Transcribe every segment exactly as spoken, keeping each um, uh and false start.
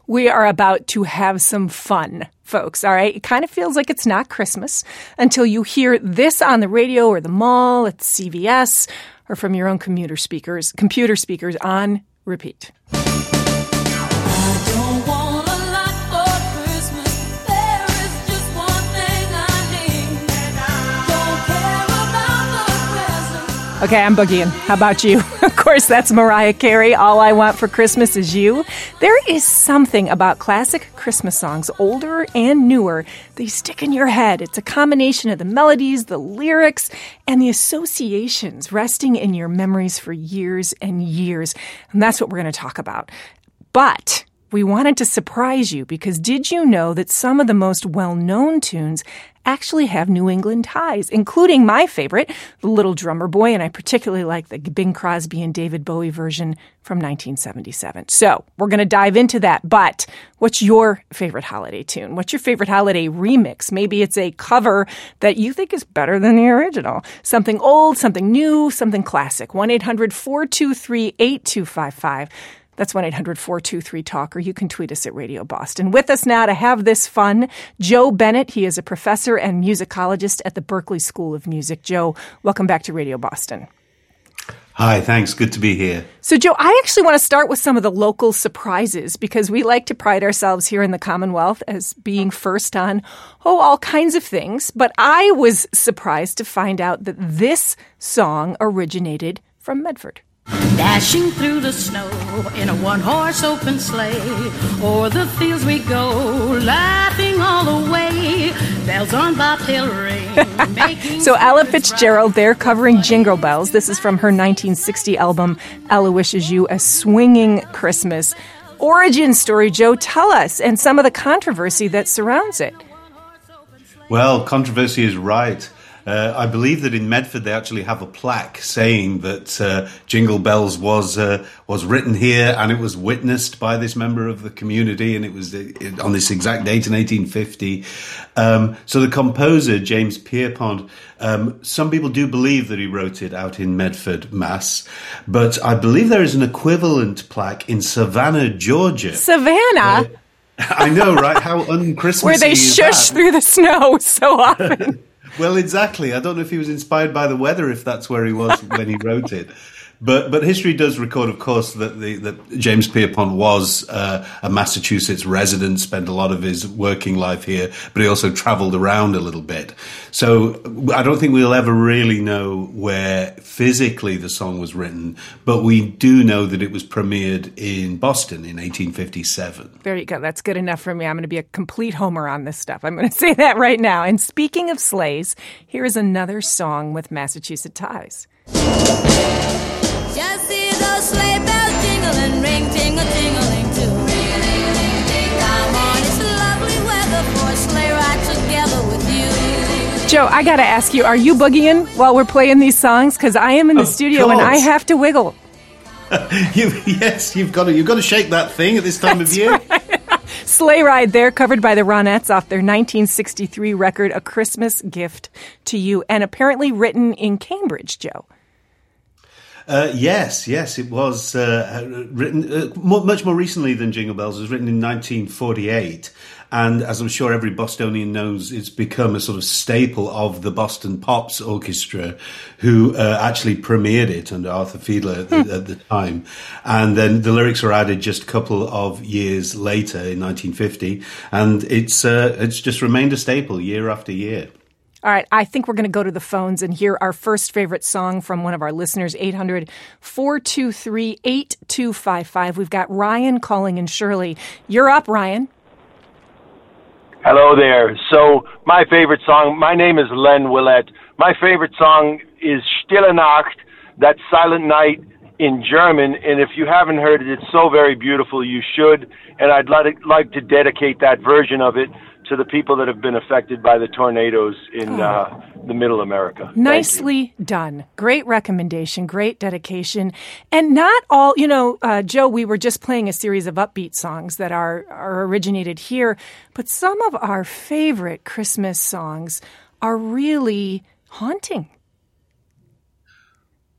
we are about to have some fun, folks, all right? It kind of feels like it's not Christmas until you hear this on the radio or the mall at C V S or from your own commuter speakers, computer speakers on repeat. Okay, I'm boogieing. How about you? Of course, that's Mariah Carey. All I Want for Christmas Is You. There is something about classic Christmas songs, older and newer, they stick in your head. It's a combination of the melodies, the lyrics, and the associations resting in your memories for years and years. And that's what we're going to talk about. But we wanted to surprise you because did you know that some of the most well-known tunes actually have New England ties, including my favorite, The Little Drummer Boy, and I particularly like the Bing Crosby and David Bowie version from nineteen seventy-seven. So we're going to dive into that, but what's your favorite holiday tune? What's your favorite holiday remix? Maybe it's a cover that you think is better than the original. Something old, something new, something classic. one eight hundred four two three eight two five five. That's one eight hundred four two three talk, or you can tweet us at Radio Boston. With us now to have this fun, Joe Bennett. He is a professor and musicologist at the Berklee School of Music. Joe, welcome back to Radio Boston. Hi, thanks. Good to be here. So, Joe, I actually want to start with some of the local surprises because we like to pride ourselves here in the Commonwealth as being first on, oh, all kinds of things. But I was surprised to find out that this song originated from Medford. Dashing through the snow in a one-horse open sleigh, o'er the fields we go, laughing all the way, bells on bobtail ring. So Ella Fitzgerald, they're covering Jingle Bells. This is from her nineteen sixty album, Ella Wishes You a Swinging Christmas. Origin story, Joe, tell us, and some of the controversy that surrounds it. Well, controversy is right. Uh, I believe that in Medford they actually have a plaque saying that uh, Jingle Bells was uh, was written here and it was witnessed by this member of the community, and it was uh, on this exact date in eighteen fifty. Um, so the composer, James Pierpont, um, some people do believe that he wrote it out in Medford, Mass, but I believe there is an equivalent plaque in Savannah, Georgia. Savannah? Uh, I know, right? How un-Christmassy Where they is shush that? through the snow so often. Well, exactly. I don't know if he was inspired by the weather, if that's where he was when he wrote it. But but history does record, of course, that the that James Pierpont was uh, a Massachusetts resident, spent a lot of his working life here, but he also traveled around a little bit. So I don't think we'll ever really know where physically the song was written, but we do know that it was premiered in Boston in eighteen fifty-seven. There you go. That's good enough for me. I'm going to be a complete homer on this stuff. I'm going to say that right now. And speaking of sleighs, here is another song with Massachusetts ties. Just see those sleigh bells jingling, ring, tingle, tingling too. Come on, it's lovely weather for a sleigh ride together with you. Joe, I got to ask you, are you boogieing while we're playing these songs? Because I am in the Of studio and I course. have to wiggle. you, yes, you've got to you've got to shake that thing at this time of year. Sleigh Ride there, covered by the Ronettes off their nineteen sixty-three record, A Christmas Gift to You, and apparently written in Cambridge, Joe. Uh, yes, yes, it was uh, written uh, more, much more recently than Jingle Bells. It was written in nineteen forty-eight. And as I'm sure every Bostonian knows, it's become a sort of staple of the Boston Pops Orchestra, who uh, actually premiered it under Arthur Fiedler at the, at the time. And then the lyrics were added just a couple of years later in nineteen fifty. And it's uh, it's just remained a staple year after year. All right, I think we're going to go to the phones and hear our first favorite song from one of our listeners, eight hundred four two three eight two five five. We've got Ryan calling in Shirley. You're up, Ryan. Hello there. So my favorite song, my name is Len Willett. My favorite song is Stille Nacht, that silent night in German. And if you haven't heard it, it's so very beautiful. You should. And I'd like like to dedicate that version of it to the people that have been affected by the tornadoes in oh. uh, the middle America. Nicely done. Great recommendation, great dedication. And not all, you know, uh, Joe, we were just playing a series of upbeat songs that are, are originated here, but some of our favorite Christmas songs are really haunting.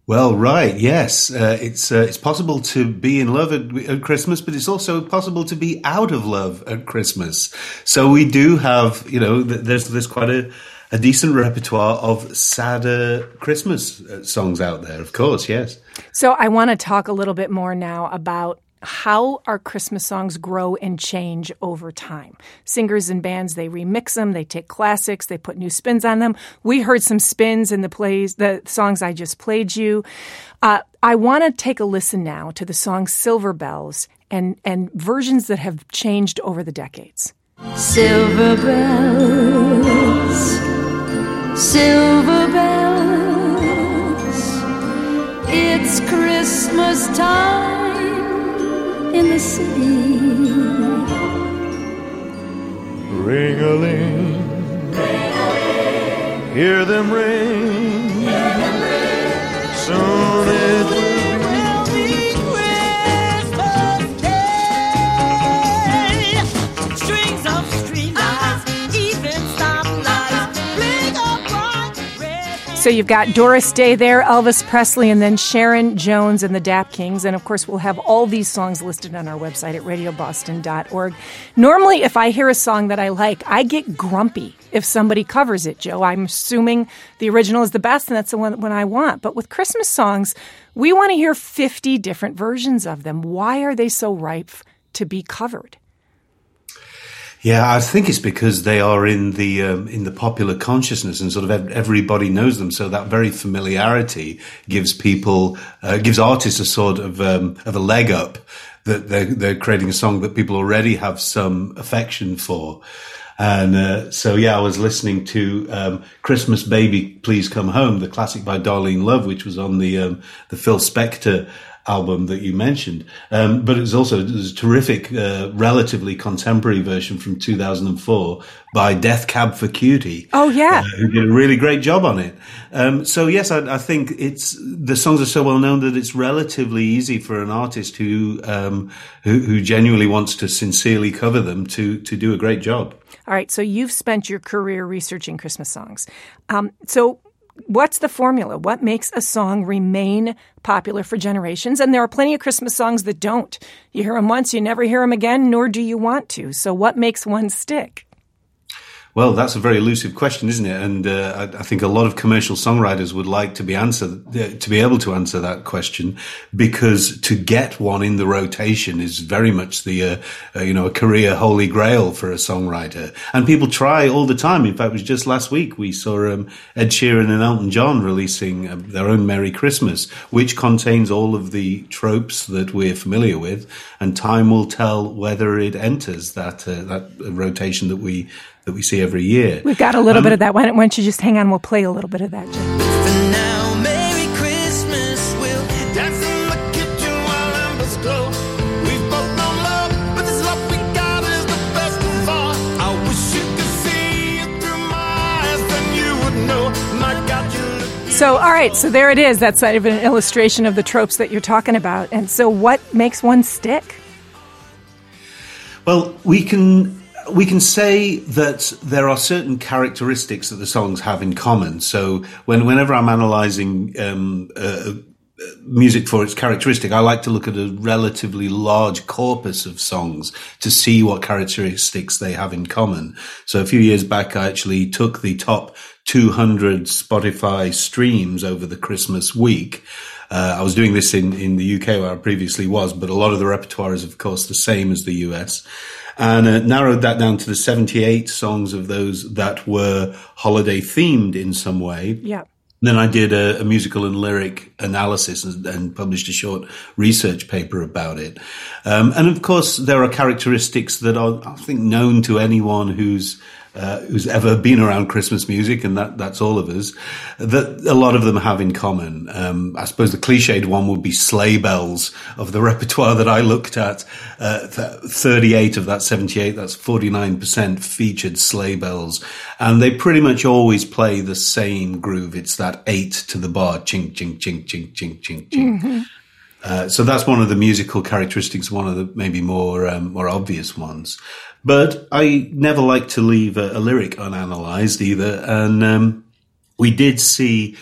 Well, right, yes. Uh, it's uh, it's possible to be in love at, at Christmas, but it's also possible to be out of love at Christmas. So we do have, you know, there's there's quite a, a decent repertoire of sadder Christmas songs out there, of course, yes. So I want to talk a little bit more now about how our Christmas songs grow and change over time. Singers and bands, they remix them, they take classics, they put new spins on them. We heard some spins in the plays, the songs I just played you. Uh, I want to take a listen now to the song Silver Bells and, and versions that have changed over the decades. Silver bells, silver bells, it's Christmas time in the city. Ring-a-ling, ring-a-ling, hear them ring, hear them ring. Soon it will be Christmas Day. Strings of streetlights, even stoplights, bling a bright red. So you've got Doris Day there, Elvis Presley, and then Sharon Jones and the Dap Kings. And, of course, we'll have all these songs listed on our website at radio boston dot org. Normally, if I hear a song that I like, I get grumpy if somebody covers it, Joe. I'm assuming the original is the best, and that's the one, one I want. But with Christmas songs, we want to hear fifty different versions of them. Why are they so ripe to be covered? Yeah, I think it's because they are in the um, in the popular consciousness, and sort of everybody knows them. So that very familiarity gives people, uh, gives artists a sort of um, of a leg up that they're, they're creating a song that people already have some affection for. And uh, so, yeah, I was listening to um, "Christmas Baby, Please Come Home," the classic by Darlene Love, which was on the um, the Phil Spector album that you mentioned. Um, but it was also it was a terrific, uh, relatively contemporary version from two thousand four by Death Cab for Cutie. Oh, yeah. Uh, who did a really great job on it. Um, so, yes, I, I think it's the songs are so well known that it's relatively easy for an artist who, um, who, who genuinely wants to sincerely cover them to, to do a great job. All right, so you've spent your career researching Christmas songs. Um, so what's the formula? What makes a song remain popular for generations? And there are plenty of Christmas songs that don't. You hear them once, you never hear them again, nor do you want to. So what makes one stick? Well, that's a very elusive question, isn't it? And uh, I, I think a lot of commercial songwriters would like to be answer uh, to be able to answer that question, because to get one in the rotation is very much the uh, uh, you know a career holy grail for a songwriter. And people try all the time. In fact, it was just last week we saw um, Ed Sheeran and Elton John releasing uh, their own Merry Christmas, which contains all of the tropes that we're familiar with. And time will tell whether it enters that uh, that rotation that we. that we see every year. We've got a little um, bit of that. Why don't, why don't you just hang on? We'll play a little bit of that, Jim. For now, Merry Christmas. We'll dance in the kitchen while embers glow. We've both known love, but this love we got is the best of all. I wish you could see it through my eyes, then you would know. My God, you look. So, all right, so there it is. That's sort of an illustration of the tropes that you're talking about. And so what makes one stick? Well, we can... We can say that there are certain characteristics that the songs have in common. So when, whenever I'm analysing um, uh, music for its characteristic, I like to look at a relatively large corpus of songs to see what characteristics they have in common. So a few years back, I actually took the top two hundred Spotify streams over the Christmas week. Uh, I was doing this in, in the U K where I previously was, but a lot of the repertoire is, of course, the same as the U S. And uh, narrowed that down to the seventy-eight songs of those that were holiday themed in some way. Yeah. Then I did a, a musical and lyric analysis and, and published a short research paper about it. Um, and of course, there are characteristics that are, I think, known to anyone who's Uh, who's ever been around Christmas music, and that, that's all of us, that a lot of them have in common. Um, I suppose the cliched one would be sleigh bells. Of the repertoire that I looked at, uh, thirty-eight of that seventy-eight, that's forty-nine percent featured sleigh bells. And they pretty much always play the same groove. It's that eight to the bar, chink, chink, chink, chink, chink, chink, chink. Mm-hmm. Uh, so that's one of the musical characteristics, one of the maybe more, um, more obvious ones. But I never like to leave a, a lyric unanalyzed either. And um, we did see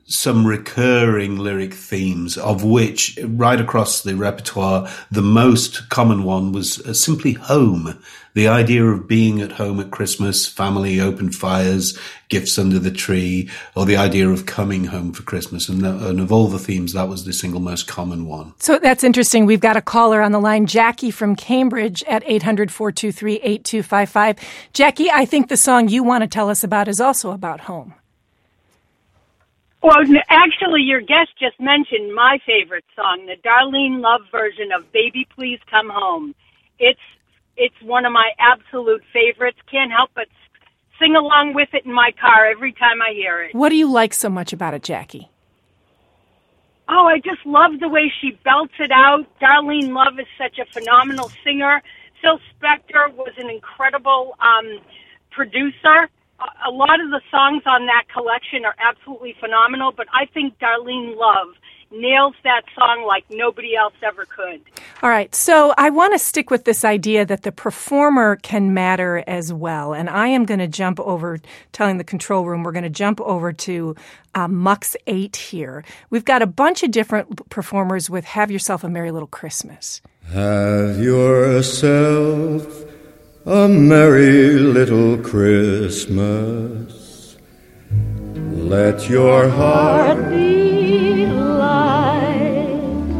some recurring lyric themes, of which right across the repertoire, the most common one was uh, simply home. The idea of being at home at Christmas, family, open fires, gifts under the tree, or the idea of coming home for Christmas. And, the, and of all the themes, that was the single most common one. So that's interesting. We've got a caller on the line, Jackie from Cambridge at eight hundred, four two three, eight two five five. Jackie, I think the song you want to tell us about is also about home. Well, n- actually, your guest just mentioned my favorite song, the Darlene Love version of Baby Please Come Home. It's it's one of my absolute favorites. Can't help but sing along with it in my car every time I hear it. What do you like so much about it, Jackie? Oh, I just love the way she belts it out. Darlene Love is such a phenomenal singer. Phil Spector was an incredible um, producer. A lot of the songs on that collection are absolutely phenomenal, but I think Darlene Love nails that song like nobody else ever could. All right, so I want to stick with this idea that the performer can matter as well, and I am going to jump over, telling the control room, we're going to jump over to uh, Mux eight here. We've got a bunch of different performers with Have Yourself a Merry Little Christmas. Have yourself a merry little Christmas. Let your heart be light.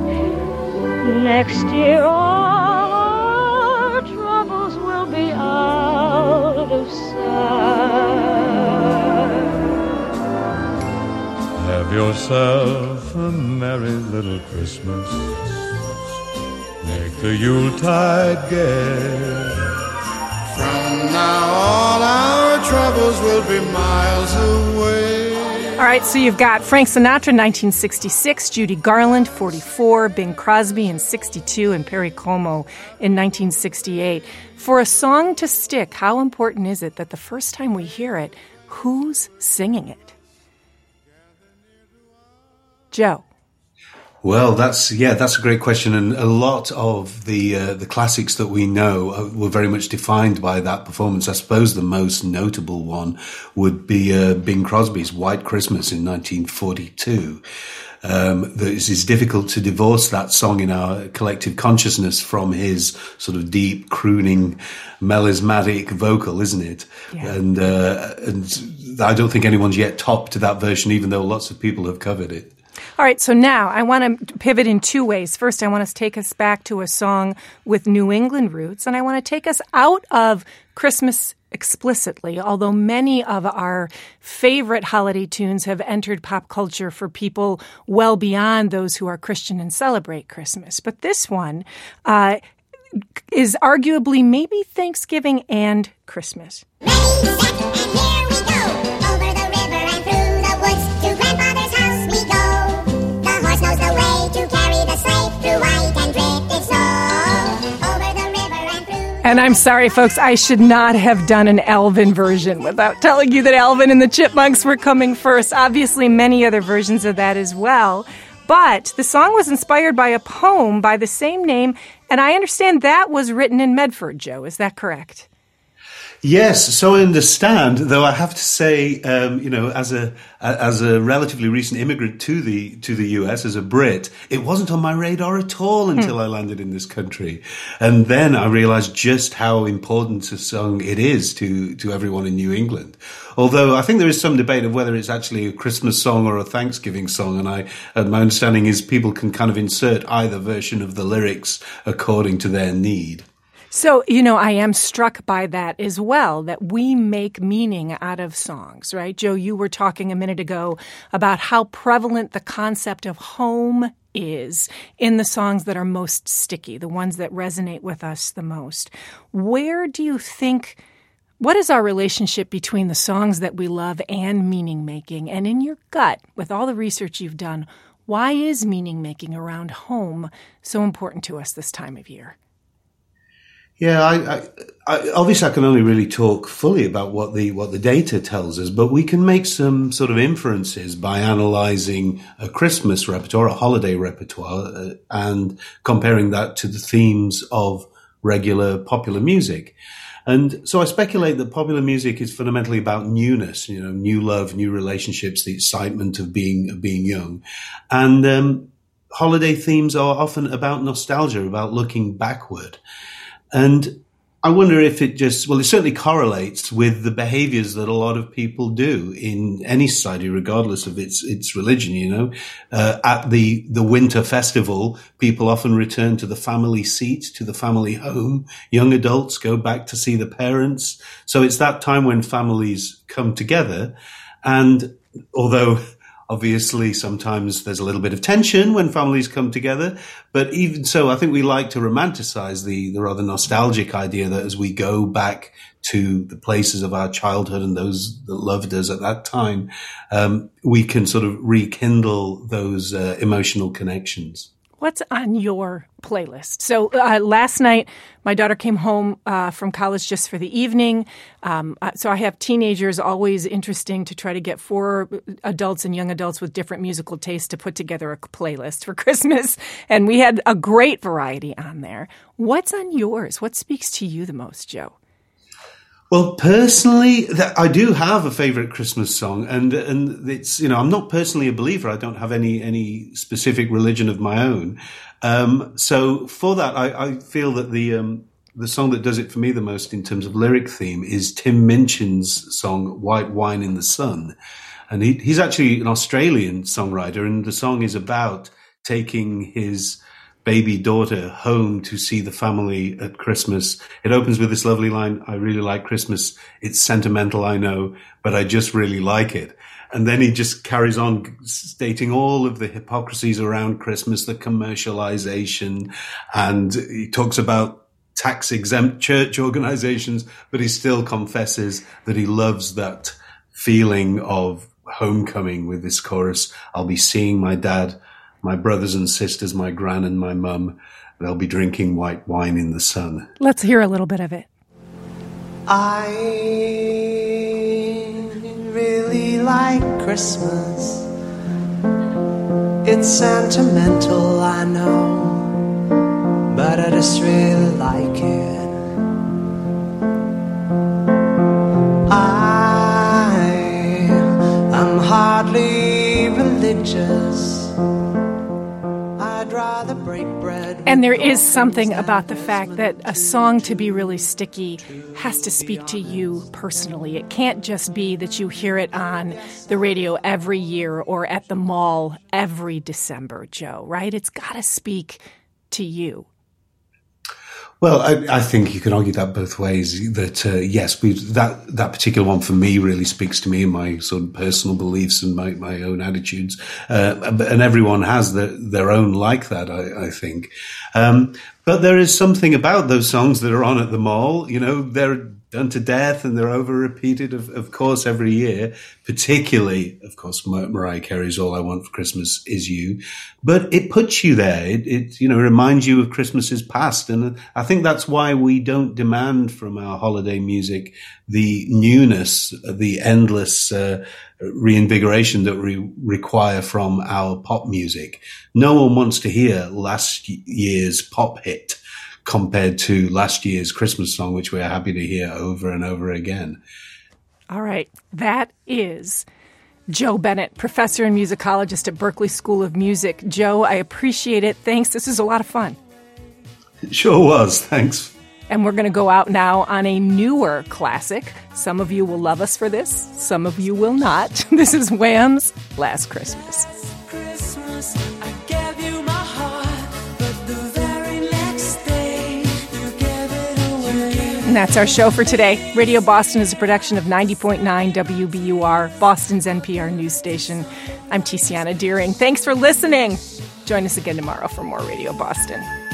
Next year all our troubles will be out of sight. Have yourself a merry little Christmas. Make the Yuletide gay. From now all our troubles will be miles away. All right, so you've got Frank Sinatra, nineteen sixty-six, Judy Garland, forty-four, Bing Crosby in sixty-two, and Perry Como in nineteen sixty-eight. For a song to stick, how important is it that the first time we hear it, who's singing it? Joe. Well, that's yeah, that's a great question, and a lot of the uh, the classics that we know were very much defined by that performance. I suppose the most notable one would be uh, Bing Crosby's "White Christmas" in nineteen forty-two. Um, it is difficult to divorce that song in our collective consciousness from his sort of deep, crooning, melismatic vocal, isn't it? Yeah. And uh, and I don't think anyone's yet topped that version, even though lots of people have covered it. All right, so now I want to pivot in two ways. First, I want to take us back to a song with New England roots, and I want to take us out of Christmas explicitly, although many of our favorite holiday tunes have entered pop culture for people well beyond those who are Christian and celebrate Christmas. But this one uh, is arguably maybe Thanksgiving and Christmas. Ready, set, and here we go. Over the river and through the woods to Grandfather's house we go. The horse knows the way to carry the sleigh through white and drifted snow. Over the river and through. And I'm sorry, folks, I should not have done an Elvin version without telling you that Alvin and the Chipmunks were coming first. Obviously, many other versions of that as well. But the song was inspired by a poem by the same name, and I understand that was written in Medford, Joe. Is that correct? Yes, so I understand, though I have to say, um, you know, as a as a relatively recent immigrant to the to the U S, as a Brit, it wasn't on my radar at all until hmm. I landed in this country. And then I realized just how important a song it is to, to everyone in New England. Although I think there is some debate of whether it's actually a Christmas song or a Thanksgiving song, and I and my understanding is people can kind of insert either version of the lyrics according to their need. So, you know, I am struck by that as well, that we make meaning out of songs, right? Joe, you were talking a minute ago about how prevalent the concept of home is in the songs that are most sticky, the ones that resonate with us the most. Where do you think, what is our relationship between the songs that we love and meaning making? And in your gut, with all the research you've done, why is meaning making around home so important to us this time of year? Yeah, I, I, I, obviously I can only really talk fully about what the what the data tells us, but we can make some sort of inferences by analysing a Christmas repertoire, a holiday repertoire, uh, and comparing that to the themes of regular popular music. And so I speculate that popular music is fundamentally about newness, you know, new love, new relationships, the excitement of being, of being young. And, um, holiday themes are often about nostalgia, about looking backward. And I wonder if it just, well, it certainly correlates with the behaviors that a lot of people do in any society, regardless of its, its religion, you know. Uh, at the, the winter festival, people often return to the family seat, to the family home. Young adults go back to see the parents. So it's that time when families come together. And although obviously, sometimes there's a little bit of tension when families come together. But even so, I think we like to romanticize the, the rather nostalgic idea that as we go back to the places of our childhood and those that loved us at that time, um, we can sort of rekindle those uh, emotional connections. What's on your playlist? So uh, last night, my daughter came home uh, from college just for the evening. Um, uh, so I have teenagers, always interesting to try to get four adults and young adults with different musical tastes to put together a playlist for Christmas. And we had a great variety on there. What's on yours? What speaks to you the most, Joe? Well, personally, that I do have a favorite Christmas song, and and it's, you know, I'm not personally a believer. I don't have any any specific religion of my own. Um, so for that, I, I feel that the um, the song that does it for me the most in terms of lyric theme is Tim Minchin's song "White Wine in the Sun," and he, he's actually an Australian songwriter, and the song is about taking his baby daughter home to see the family at Christmas. It opens with this lovely line, "I really like Christmas. It's sentimental, I know, but I just really like it." And then he just carries on stating all of the hypocrisies around Christmas, the commercialization, and he talks about tax-exempt church organizations, but he still confesses that he loves that feeling of homecoming with this chorus, "I'll be seeing my dad, my brothers and sisters, my gran and my mum. They'll be drinking white wine in the sun." Let's hear a little bit of it. I really like Christmas. It's sentimental, I know, but I just really like it. I am hardly religious. And there is something about the fact that a song to be really sticky has to speak to you personally. It can't just be that you hear it on the radio every year or at the mall every December, Joe, right? It's got to speak to you. Well, I, I think you can argue that both ways. That uh, yes, we, that that particular one for me really speaks to me and my sort of personal beliefs and my, my own attitudes. Uh, and everyone has their their own like that, I, I think. Um, but there is something about those songs that are on at the mall. You know, they're done to death and they're over repeated, of, of course, every year. Particularly, of course, Mar- Mariah Carey's "All I Want for Christmas Is You." But it puts you there. It, it, you know, reminds you of Christmases past. And I think that's why we don't demand from our holiday music the newness, the endless uh, reinvigoration that we require from our pop music. No one wants to hear last year's pop hit compared to last year's Christmas song, which we're happy to hear over and over again. All right. That is Joe Bennett, professor and musicologist at Berklee School of Music. Joe, I appreciate it. Thanks. This was a lot of fun. It sure was. Thanks. And we're going to go out now on a newer classic. Some of you will love us for this. Some of you will not. This is Wham's Last Christmas. Christmas, I gave you my heart, but the very next day you gave it away. And that's our show for today. Radio Boston is a production of ninety point nine W B U R, Boston's N P R news station. I'm Tiziana Deering. Thanks for listening. Join us again tomorrow for more Radio Boston.